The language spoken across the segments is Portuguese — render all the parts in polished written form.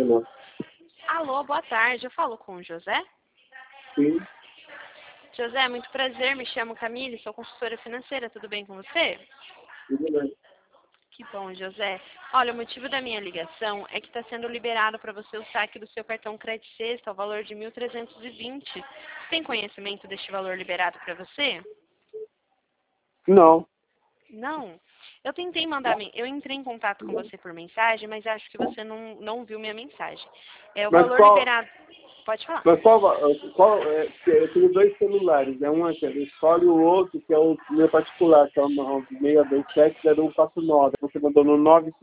Alô. Alô, boa tarde. Eu falo com o José? Sim, José, muito prazer. Me chamo Camille, sou consultora financeira. Tudo bem com você? tudo bem. Que bom, José. Olha, o motivo da minha ligação é que está sendo liberado para você o saque do seu cartão Crédito Sexta, ao valor de 1.320. Você tem conhecimento deste valor liberado para você? Não. Não. Eu tentei mandar, eu entrei em contato com você por mensagem, mas acho que você não viu minha mensagem. O Mas valor qual, liberado. Pode falar. mas eu tenho dois celulares, né? Um é que é da escola e o outro que é o meu particular, que é o 627-0149. Você mandou no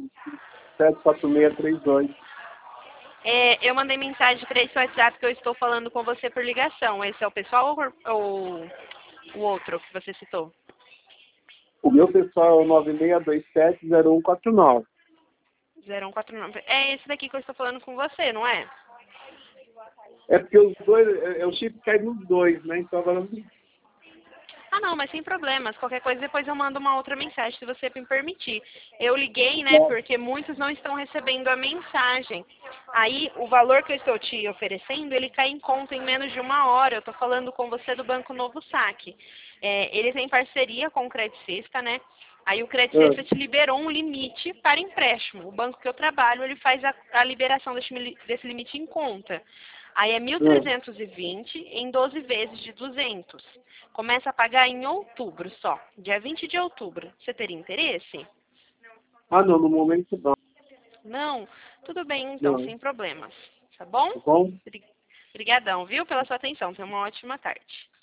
9574632. Eu mandei mensagem para esse WhatsApp que eu estou falando com você por ligação. Esse é o pessoal ou o outro que você citou? O meu pessoal é o 96270149. 0149. É esse daqui que eu estou falando com você, não é? É porque os dois, o chip cai nos dois, né? Então agora Ah, não, mas sem problemas. Qualquer coisa depois eu mando uma outra mensagem, se você me permitir. Eu liguei, né, porque muitos não estão recebendo a mensagem. Aí, o valor que eu estou te oferecendo, ele cai em conta em menos de 1 hora. Eu estou falando com você do Banco Novo Saque. Eles têm parceria com o Crédito Sexta, né? Aí o Crédito Sexta te liberou um limite para empréstimo. O banco que eu trabalho, ele faz a liberação desse limite em conta. Aí é 1.320 em 12 vezes de 200. Começa a pagar em outubro só, dia 20 de outubro. Você teria interesse? não, no momento não. Não? Tudo bem então, Não. sem problemas. Tá bom? Tá bom? Obrigadão, viu, pela sua atenção. Tenha uma ótima tarde.